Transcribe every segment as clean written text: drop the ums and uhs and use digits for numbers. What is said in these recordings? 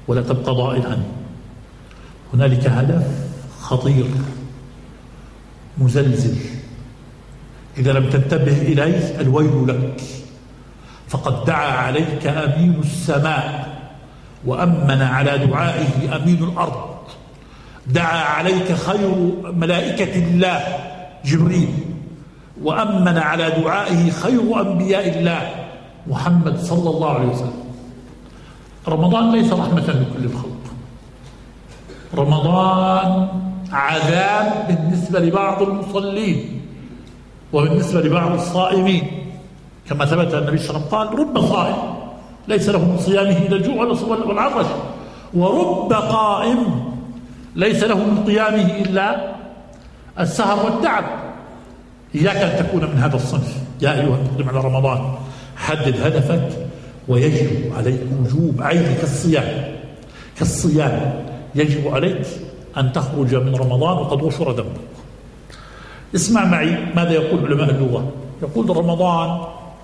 ولا تبقى ضائعا. هنالك هدف خطير مزلزل، إذا لم تنتبه إليه الويل لك. فقد دعا عليك أمين السماء وأمن على دعائه أمين الأرض، دعا عليك خير ملائكة الله جبريل، وأمن على دعائه خير أنبياء الله محمد صلى الله عليه وسلم. رمضان ليس رحمة لكل الخلق، رمضان عذاب بالنسبة لبعض المصلين وبالنسبة لبعض الصائمين، كما ثبت النبي صلى الله عليه وسلم قال: رب صائم ليس له من صيامه إلا الجوع والعطش، ورب قائم ليس له من قيامه إلا السهر والتعب. إياك أن تكون من هذا الصنف يا أيها المقدم على رمضان. حدد هدفك، ويجب عليك وجوب عين كالصيام يجب عليك أن تخرج من رمضان وقد غفر ذنبك. اسمع معي ماذا يقول علماء اللغة. يقول رمضان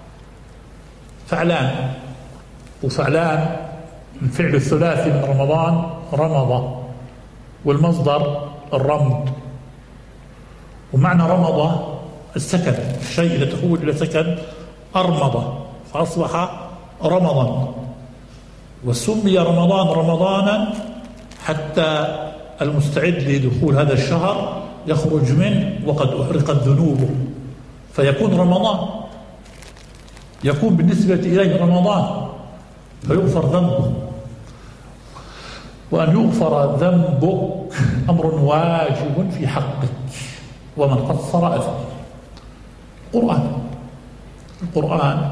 فعلان، وفعلان من فعل الثلاثي من رمضان رمض، والمصدر الرمض، ومعنى رمض السكن، الشيء إذا تحول إلى سكن أرمض فأصبح رمضا. وسمي رمضان رمضانا حتى المستعد لدخول هذا الشهر يخرج منه وقد أحرقت ذنوبه، فيكون رمضان، يكون بالنسبة إليه رمضان، فيغفر ذنبه. وأن يغفر ذنبك أمر واجب في حقك، ومن قصر أثم. القرآن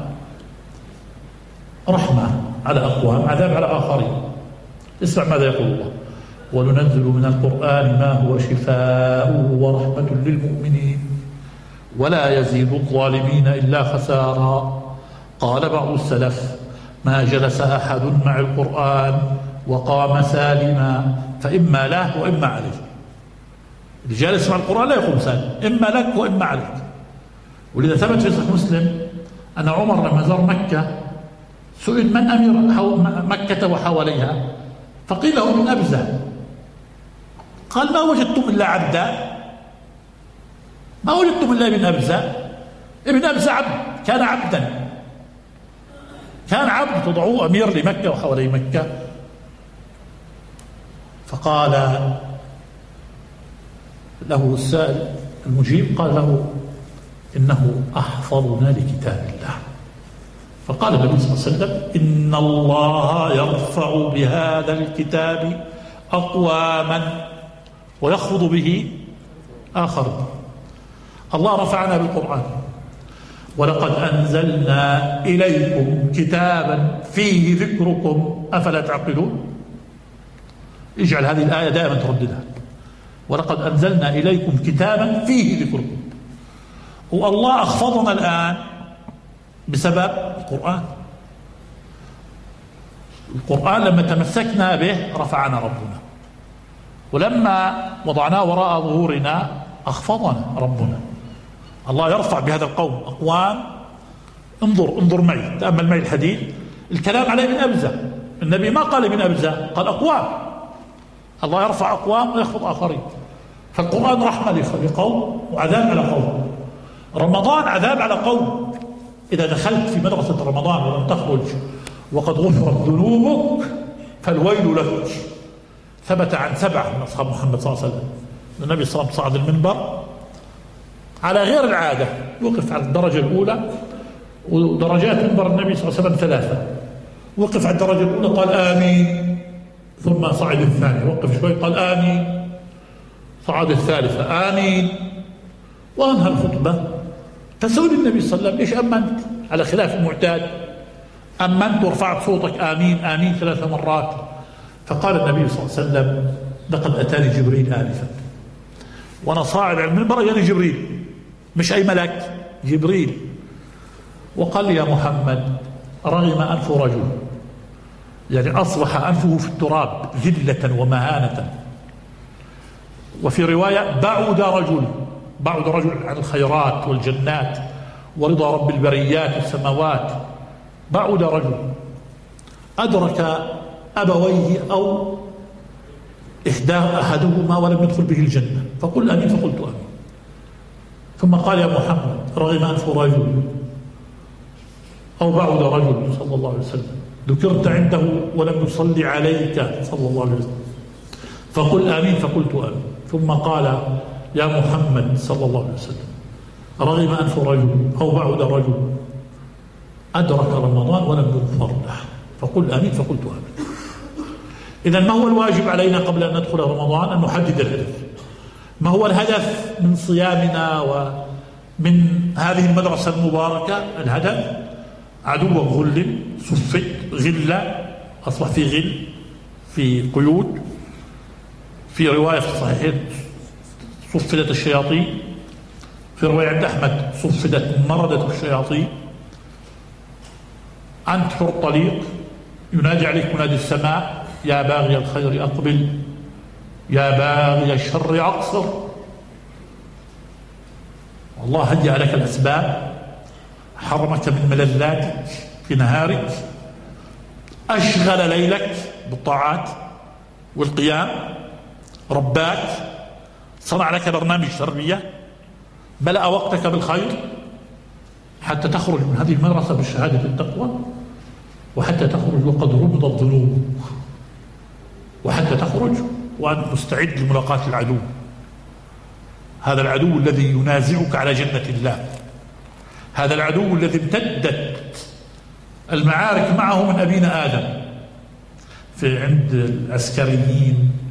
رحمة على أقوام، عذاب على آخرين. اسمع ماذا يقول الله: وننزل من القرآن ما هو شفاء ورحمة للمؤمنين ولا يزيد الظالمين إلا خسارا. قال بعض السلف: ما جلس أحد مع القرآن وقام سالما، فإما له وإما عليه. اللي جالس مع القرآن لا يقوم سالم، إما لك وإما عليك. ولذا ثبت في صحيح مسلم أن عمر لما زار مكة سئل: من أمير مكة وحواليها؟ فقيل له: من أبزة. قال: ما وجدتم إلا عبدا، ما وجدتم إلا ابن أبزة. ابن أبزة عبد، كان عبدا، كان عبد تضعوه أمير لمكة وحوالي مكة. فقال له السائل المجيب، قال له: إنه أحفظنا لكتاب الله. فقال النبي صلى الله عليه وسلم: إن الله يرفع بهذا الكتاب أقواما ويخفض به آخرين. الله رفعنا بالقرآن، ولقد أنزلنا إليكم كتابا فيه ذكركم أفلا تعقلون. اجعل هذه الآية دائما ترددها: ولقد أنزلنا إليكم كتابا فيه ذكركم. والله أخفضنا الآن بسبب القرآن لما تمسكنا به رفعنا ربنا، ولما وضعناه وراء ظهورنا أخفضنا ربنا. الله يرفع بهذا القوم أقوام. انظر معي، تأمل معي الحديث، الكلام عليه من أبزة. النبي ما قال من أبزة، قال أقوام. الله يرفع أقوام ويخفض آخرين. فالقرآن رحمة لقوم وعذاب على قوم. رمضان عذاب على قوم. إذا دخلت في مدرسة رمضان ولم تخرج وقد غفرت ذنوبك فالويل لك. ثبت عن 7 من أصحاب محمد صلى الله عليه وسلم النبي صلى الله عليه وسلم صعد المنبر على غير العادة، وقف على الدرجة الأولى، ودرجات منبر النبي صلى الله عليه وسلم 3. وقف على الدرجة الأولى قال آمين، ثم صعد الثانية، وقف شوي قال آمين، صعد الثالثة آمين، وأنهى الخطبة. فسئل النبي صلى الله عليه وسلم: إيش أمنت؟ على خلاف المعتاد، أمنت ورفعت صوتك آمين آمين 3 مرات. فقال النبي صلى الله عليه وسلم: لقد أتاني جبريل آنفا وأنا صاعد على المنبر، يعني جبريل مش أي ملك، جبريل، وقال لي: يا محمد رغم أنف رجل، يعني أصبح أنفه في التراب ذلة ومهانة. وفي رواية: بعد رجل عن الخيرات والجنات ورضا رب البريات والسماوات. بعد رجل أدرك أبويه أو أحدهما ولم يدخل به الجنة، فقل آمين، فقلت آمين. ثم قال يا محمد رغم أنف رجل أو بعد رجل صلى الله عليه وسلم ذكرت عنده ولم يصلي عليك صلى الله عليه وسلم، فقل آمين، فقلت آمين. ثم قال يا محمد صلى الله عليه وسلم رغم أنف رجل أو بعد رجل أدرك رمضان ولم يغفر له، فقل آمين، فقلت آمين. إذن ما هو الواجب علينا قبل أن ندخل رمضان؟ أن نحدد الهدف. ما هو الهدف من صيامنا ومن هذه المدرسة المباركة؟ الهدف عدو غل صفت غلة، أصبح في غل، في قيود، في رواية في الصحيحين صفدت الشياطين، في رواية عند أحمد صفدت مردة الشياطين. أنت حر الطريق، ينادي عليك منادي السماء يا باغي الخير أقبل يا باغي الشر أقصر. الله هيأ لك الأسباب، حرمك من ملذاتك في نهارك، أشغل ليلك بالطاعات والقيام، رباك، صنع لك برنامج تربية، ملأ وقتك بالخير حتى تخرج من هذه المدرسة بالشهادة التقوى، وحتى تخرج وقد ربط الذنوب، وحتى تخرج وأنت مستعد لملاقاة العدو، هذا العدو الذي ينازعك على جنة الله، هذا العدو الذي امتدت المعارك معه من أبينا آدم في عند العسكريين